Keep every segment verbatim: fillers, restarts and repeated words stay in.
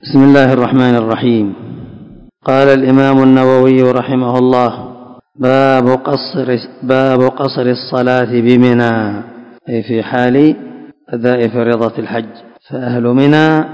بسم الله الرحمن الرحيم. قال الإمام النووي رحمه الله: باب قصر, باب قصر الصلاة بمنى، أي في حال أداء فريضة الحج، فأهل منى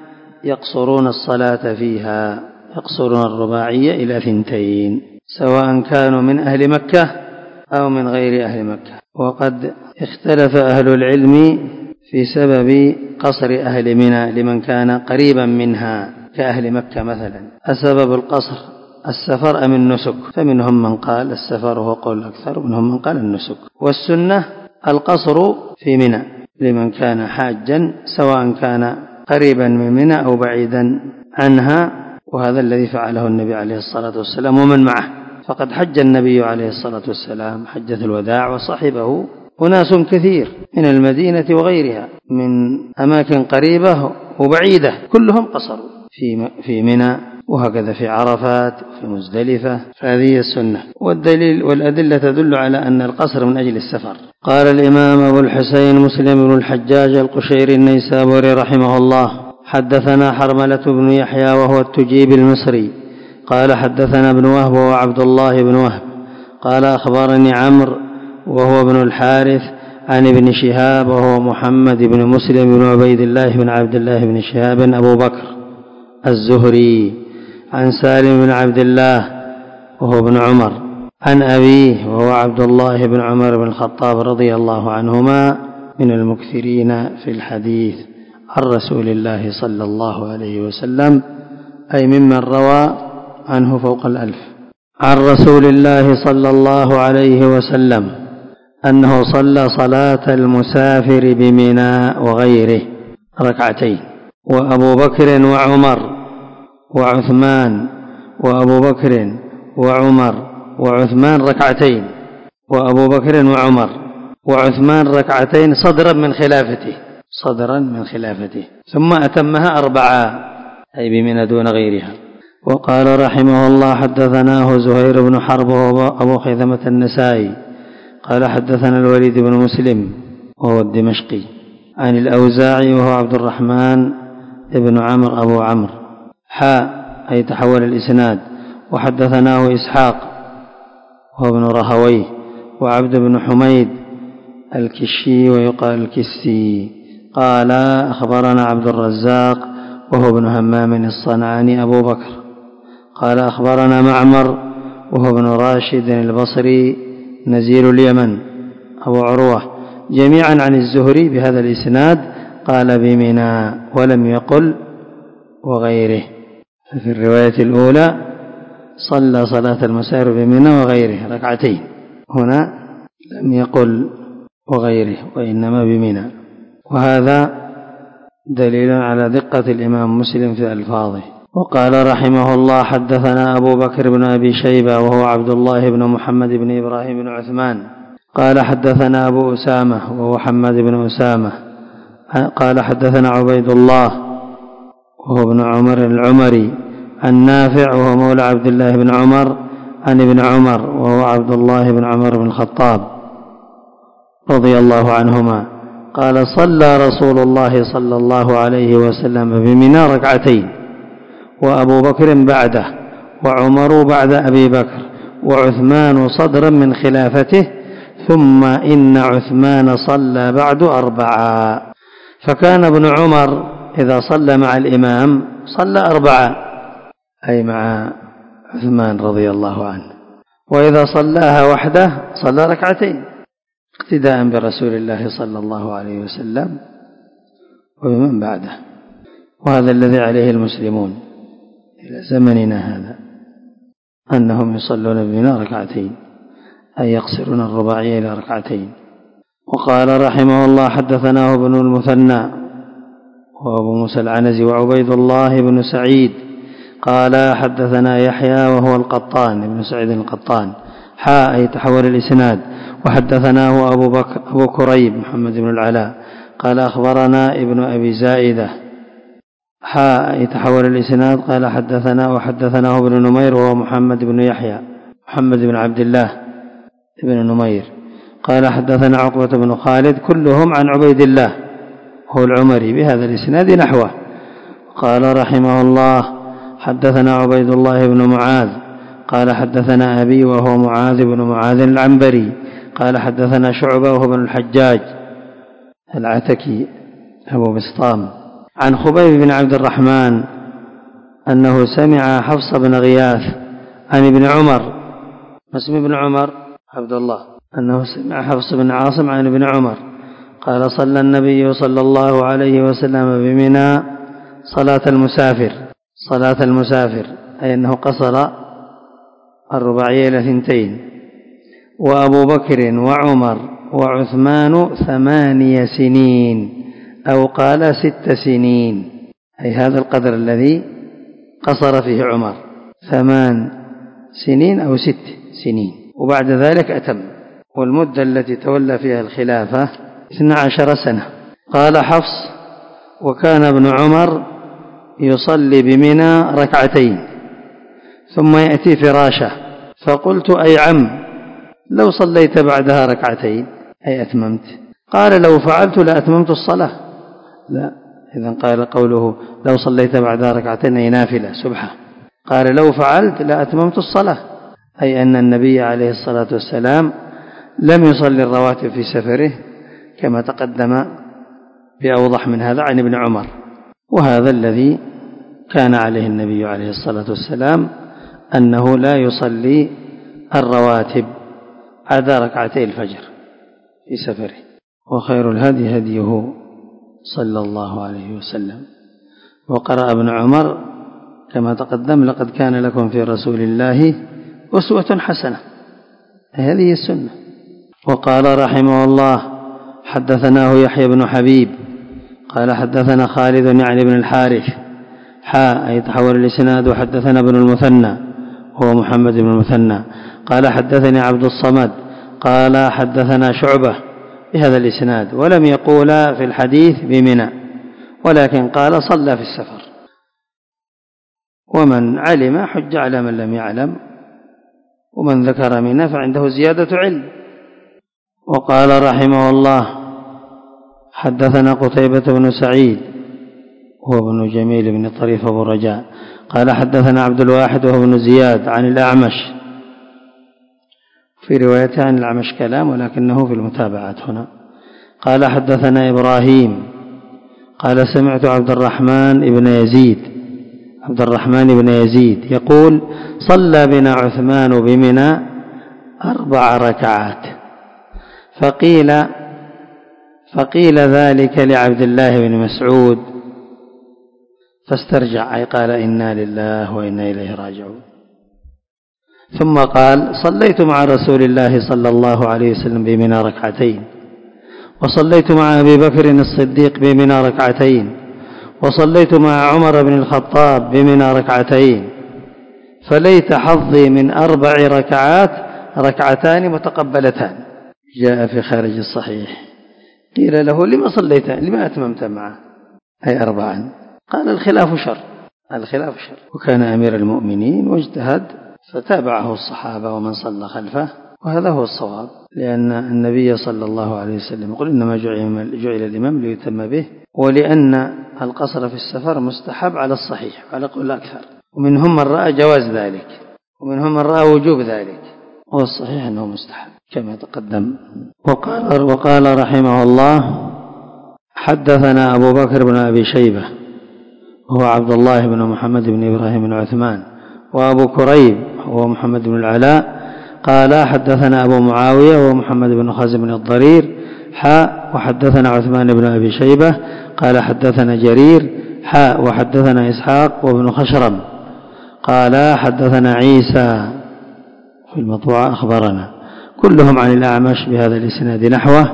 يقصرون الصلاة فيها، يقصرون الرباعية إلى ثنتين، سواء كانوا من أهل مكة أو من غير أهل مكة. وقد اختلف أهل العلم في سبب قصر أهل منى لمن كان قريبا منها كأهل مكة مثلا. أسبب القصر السفر أم النسك؟ فمنهم من قال السفر هو قول الأكثر، ومنهم من قال النسك. والسنة القصر في منى لمن كان حاجا، سواء كان قريبا من منى أو بعيدا عنها، وهذا الذي فعله النبي عليه الصلاة والسلام ومن معه. فقد حج النبي عليه الصلاة والسلام حجة الوداع، وصحبه أناس كثير من المدينة وغيرها من أماكن قريبة وبعيدة، كلهم قصروا في منى، وهكذا في عرفات وفي مزدلفة. فهذه السنة، والدليل والأدلة تدل على أن القصر من أجل السفر. قال الإمام أبو الحسين مسلم بن الحجاج القشيري النيسابوري رحمه الله: حدثنا حرملة بن يحيى وهو التجيب المصري قال حدثنا ابن وهب وعبد الله بن وهب قال أخبرني عمرو وهو ابن الحارث عن ابن شهاب وهو محمد بن مسلم بن عبيد الله بن عبد الله بن شهاب أبو بكر الزهري عن سالم بن عبد الله وهو ابن عمر عن أبيه وهو عبد الله بن عمر بن الخطاب رضي الله عنهما، من المكثرين في الحديث عن رسول الله صلى الله عليه وسلم، أي ممن روى عنه فوق الألف. عن رسول الله صلى الله عليه وسلم أنه صلى صلاة المسافر بمنى وغيره ركعتين، وأبو بكر وعمر وعثمان وأبو بكر وعمر وعثمان ركعتين وأبو بكر وعمر وعثمان ركعتين صدرا من خلافته صدرا من خلافته ثم أتمها أربعة، أي بمنى دون غيرها. وقال رحمه الله: حدثناه زهير بن حرب وأبو خيثمة النسائي قال حدثنا الوليد بن مسلم وهو الدمشقي عن الأوزاعي وهو عبد الرحمن بن عمرو أبو عمرو حاء، أي تحول الإسناد. وحدثناه إسحاق وهو ابن رهويه وعبد بن حميد الكشي ويقال الكسي قال أخبرنا عبد الرزاق وهو ابن همام الصنعاني أبو بكر قال أخبرنا معمر وهو ابن راشد البصري نزيل اليمن أبو عروة، جميعا عن الزهري بهذا الإسناد، قال بمنى ولم يقل وغيره. ففي الرواية الأولى صلى صلاة المسافر بمنى وغيره ركعتين، هنا لم يقل وغيره وإنما بمنى، وهذا دليل على دقة الإمام مسلم في ألفاظه. وقال رحمه الله: حدثنا أبو بكر بن أبي شيبة وهو عبد الله بن محمد بن إبراهيم بن عثمان قال حدثنا أبو أسامة وهو حماد بن أسامة قال حدثنا عبيد الله وهو ابن عمر العمري عن نافع وهو مولى عبد الله بن عمر عن ابن عمر وهو عبد الله بن عمر بن الخطاب رضي الله عنهما قال: صلى رسول الله صلى الله عليه وسلم بمنى ركعتين، وأبو بكر بعده، وعمر بعد أبي بكر، وعثمان صدرا من خلافته، ثم إن عثمان صلى بعد أربعة. فكان ابن عمر إذا صلى مع الإمام صلى أربعة، أي مع عثمان رضي الله عنه، وإذا صلاها وحده صلى ركعتين اقتداء برسول الله صلى الله عليه وسلم وبمن بعده. وهذا الذي عليه المسلمون إلى زمننا هذا، أنهم يصلون بمنى ركعتين، أي يقصرون الرباعية إلى ركعتين. وقال رحمه الله: حدثناه ابن المثنى وأبو موسى العنزي وعبيد الله بن سعيد قال حدثنا يحيى وهو القطان ابن سعيد القطان حاء، أي تحول الإسناد. وحدثناه أبو, بك أبو كريب محمد بن العلاء قال أخبرنا ابن أبي زائدة حاء، يتحول الإسناد. قال حدثنا وحدثناه ابن نمير وهو محمد بن يحيى محمد بن عبد الله ابن نمير قال حدثنا عقبة بن خالد، كلهم عن عبيد الله هو العمري بهذا الإسناد نحوه. قال رحمه الله: حدثنا عبيد الله بن معاذ قال حدثنا أبي وهو معاذ بن معاذ العنبري قال حدثنا شعبة وهو بن الحجاج العتكي أبو بسطام عن خبيب بن عبد الرحمن أنه سمع حفص بن غياث عن ابن عمر. ما اسم ابن عمر؟ عبد الله. أنه سمع حفص بن عاصم عن ابن عمر قال: صلى النبي صلى الله عليه وسلم بمنى صلاة المسافر. صلاة المسافر أي أنه قصر الرباعية إلى ثنتين. وأبو بكر وعمر وعثمان ثمانية سنين أو قال ست سنين، أي هذا القدر الذي قصر فيه عمر، ثمان سنين أو ست سنين، وبعد ذلك أتم. والمدة التي تولى فيها الخلافة اثنى عشر سنة. قال حفص: وكان ابن عمر يصلي بمنى ركعتين ثم يأتي فراشه، فقلت: أي عم، لو صليت بعدها ركعتين أي أتممت؟ قال: لو فعلت لأتممت الصلاة. لا، إذن قال قوله لو صليت بعدها ركعتين أي نافلة سبحة. قال: لو فعلت لأتممت الصلاة، أي أن النبي عليه الصلاة والسلام لم يصلي الرواتب في سفره كما تقدم بأوضح من هذا عن ابن عمر. وهذا الذي كان عليه النبي عليه الصلاة والسلام، أنه لا يصلي الرواتب عدا ركعتي الفجر في سفره. وخير الهدي هديه صلى الله عليه وسلم. وقرأ ابن عمر كما تقدم: لقد كان لكم في رسول الله أسوة حسنة، هذه السنة. وقال رحمه الله: حدثناه يحيى بن حبيب قال حدثنا خالد يعني بن الحارث حاء أي تحول الإسناد. وحدثنا ابن المثنى هو محمد بن المثنى قال حدثني عبد الصمد قال حدثنا شعبة بهذا الإسناد، ولم يقول في الحديث بمنى، ولكن قال صلى في السفر. ومن علم حج على من لم يعلم، ومن ذكر منى فعنده زيادة علم. وقال رحمه الله: حدثنا قتيبة بن سعيد هو بن جميل بن طريف أبو الرجاء قال حدثنا عبد الواحد وهو بن زياد عن الأعمش. في روايته عن الأعمش كلام، ولكنه في المتابعات هنا. قال حدثنا إبراهيم قال سمعت عبد الرحمن بن يزيد عبد الرحمن بن يزيد يقول: صلى بنا عثمان بمنى أربع ركعات. فقيل فقيل ذلك لعبد الله بن مسعود فاسترجع، أي قال: إنا لله وإنا إليه راجعون. ثم قال: صليت مع رسول الله صلى الله عليه وسلم بمنى ركعتين، وصليت مع أبي بكر الصديق بمنى ركعتين، وصليت مع عمر بن الخطاب بمنى ركعتين، فليت حظي من أربع ركعات ركعتان متقبلتان. جاء في خارج الصحيح. قيل له: لما صليت لما أتممت معه أي أربعا؟ قال: الخلاف شر الخلاف شر وكان أمير المؤمنين واجتهد فتابعه الصحابة ومن صلى خلفه، وهذا هو الصواب، لأن النبي صلى الله عليه وسلم يقول: إنما جعل الإمام ليتم به، ولأن القصر في السفر مستحب على الصحيح على قول الأكثر، ومنهم من رأى جواز ذلك ومنهم من رأى وجوب ذلك، والصحيح أنه مستحب كما تقدم. وقال, وقال رحمه الله: حدثنا أبو بكر بن أبي شيبة هو عبد الله بن محمد بن إبراهيم بن عثمان، وأبو كريب هو محمد بن العلاء قال حدثنا أبو معاوية وهو محمد بن خازم بن الضرير حاء وحدثنا عثمان بن أبي شيبة قال حدثنا جرير حاء وحدثنا إسحاق وابن خشرم قال حدثنا عيسى في المطبوعة أخبرنا، كلهم عن الأعمش بهذا الإسناد نحوه.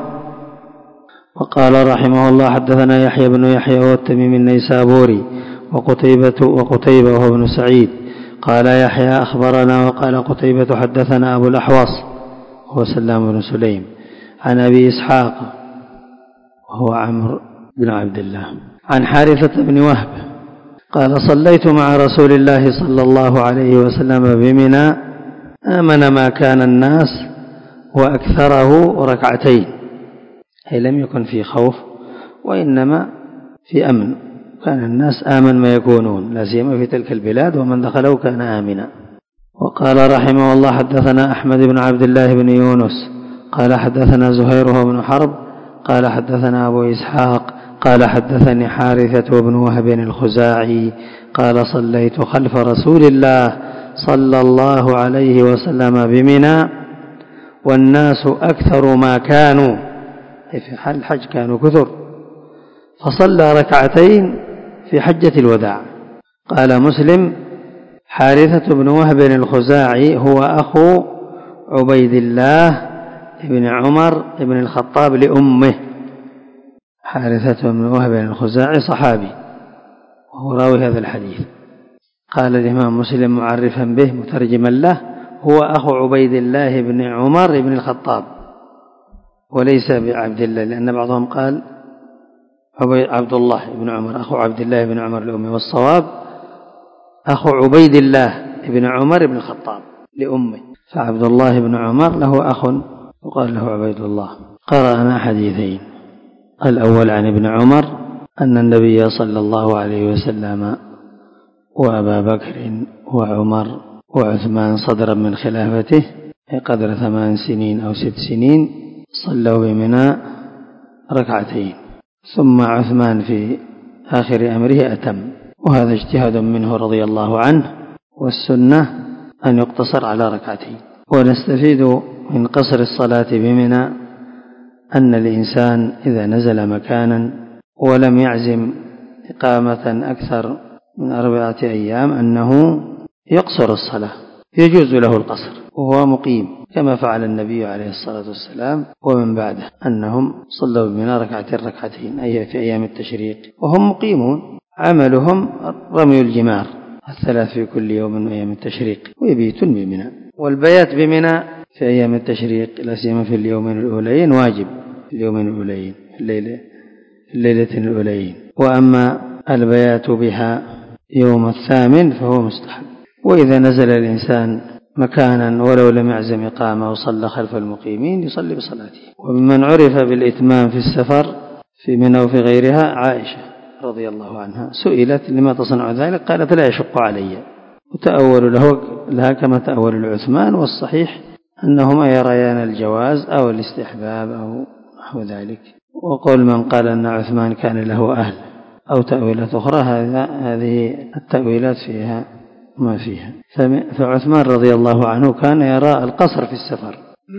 وقال رحمه الله: حدثنا يحيى بن يحيى والتميمي النيسابوري وقتيبة وقتيبة وهو ابن سعيد قال يحيى أخبرنا، وقال قتيبة حدثنا أبو الأحوص هو سلام بن سليم عن أبي إسحاق وهو عمرو بن عبد الله عن حارثة بن وهب قال: صليت مع رسول الله صلى الله عليه وسلم بمنى آمن ما كان الناس وأكثره ركعتين، أي لم يكن في خوف وإنما في أمن، وكان الناس آمن ما يكونون، لا سيما في تلك البلاد، ومن دخله كان آمنا. وقال رحمه الله: حدثنا أحمد بن عبد الله بن يونس قال حدثنا زهير بن حرب قال حدثنا أبو إسحاق قال حدثني حارثة بن وهب الخزاعي قال: صليت خلف رسول الله صلى الله عليه وسلم بمنى والناس أكثر ما كانوا، في حال الحج كانوا كثر، فصلى ركعتين في حجة الوداع. قال مسلم: حارثة بن وهب الخزاعي هو أخو عبيد الله بن عمر بن الخطاب لأمه. حارثة بن وهب الخزاعي صحابي وهو راوي هذا الحديث. قال الإمام مسلم معرفا به مترجما له: هو أخو عبيد الله بن عمر بن الخطاب وليس بعبد الله، لأن بعضهم قال عبد الله بن عمر أخو عبد الله بن عمر لأمه، والصواب أخو عبيد الله بن عمر بن الخطاب لأمه، فعبد الله بن عمر له أخ وقال له عبيد الله. قرأنا حديثين: الأول عن ابن عمر أن النبي صلى الله عليه وسلم وأبا بكر وعمر وعثمان صدرا من خلافته قدر ثمان سنين أو ست سنين صلوا بمنى ركعتين، ثم عثمان في آخر أمره أتم، وهذا اجتهاد منه رضي الله عنه، والسنة أن يقتصر على ركعتين. ونستفيد من قصر الصلاة بمنى أن الإنسان إذا نزل مكانا ولم يعزم إقامة أكثر من أربعة أيام أنه يقصر الصلاة، يجوز له القصر وهو مقيم، كما فعل النبي عليه الصلاة والسلام ومن بعده، أنهم صلوا بمنى ركعتين ركعتين أي في أيام التشريق وهم مقيمون، عملهم رمي الجمار الثلاث في كل يوم من أيام التشريق، ويبيتون بمنى. والبيات بمنى في أيام التشريق لا سيما في اليومين الأولين واجب، اليومين الأولين الليلة الليلة الأولين. وأما البيات بها يوم الثامن فهو مستحب. وإذا نزل الإنسان مكانا ولو لم يعزم إقامة وصلى خلف المقيمين يصلي بصلاته. ومن عرف بالإتمام في السفر في منى وفي غيرها عائشة رضي الله عنها، سئلت: لما تصنع ذلك؟ قالت: لا يشق علي. وتأول له لها كما تأول العثمان، والصحيح أنهما يريان الجواز أو الاستحباب أو نحو ذلك. وقول من قال أن عثمان كان له أهل أو تأويلات أخرى، هذه التأويلات فيها ما فيها. فعثمان رضي الله عنه كان يرى القصر في السفر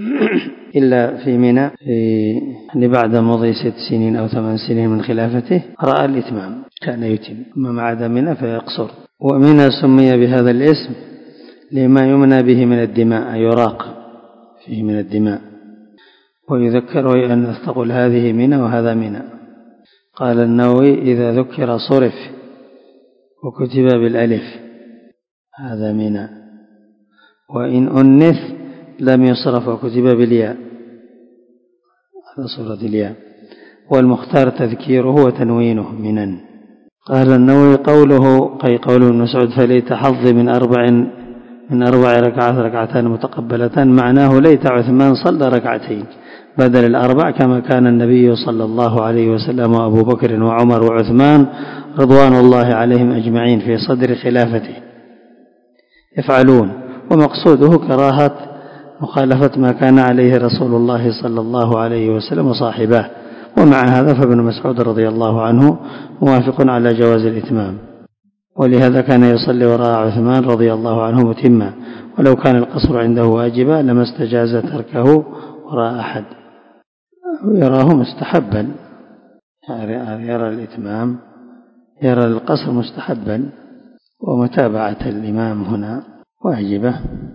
إلا في منى في بعد مضي ست سنين أو ثمان سنين من خلافته رأى الإتمام، كان يتم، أما ما عدا منى فيقصر. ومنى سمي بهذا الاسم لما يمنى به من الدماء، يراق فيه من الدماء. ويذكر أن تقول هذه منى وهذا منى. قال النووي: إذا ذكر صرف وكتب بالألف هذا منى، وإن أنث لم يصرف وكتب بالياء هذا صورة الياء. والمختار تذكيره وتنوينه منن. قال النووي: قوله أي قول ابن مسعود: فليت حظي من أربع من أربع ركعات ركعتان متقبلتان، معناه ليت عثمان صلى ركعتين بدل الأربع كما كان النبي صلى الله عليه وسلم وأبو بكر وعمر وعثمان رضوان الله عليهم أجمعين في صدر خلافته يفعلون. ومقصوده كراهة مخالفة ما كان عليه رسول الله صلى الله عليه وسلم وصاحبه. ومع هذا فابن مسعود رضي الله عنه موافق على جواز الإتمام، ولهذا كان يصلي وراء عثمان رضي الله عنه متما، ولو كان القصر عنده واجبا لما استجاز تركه وراء أحد، يراه مستحبا، يرى الإتمام يرى القصر مستحبا، ومتابعة الإمام هنا واجبة.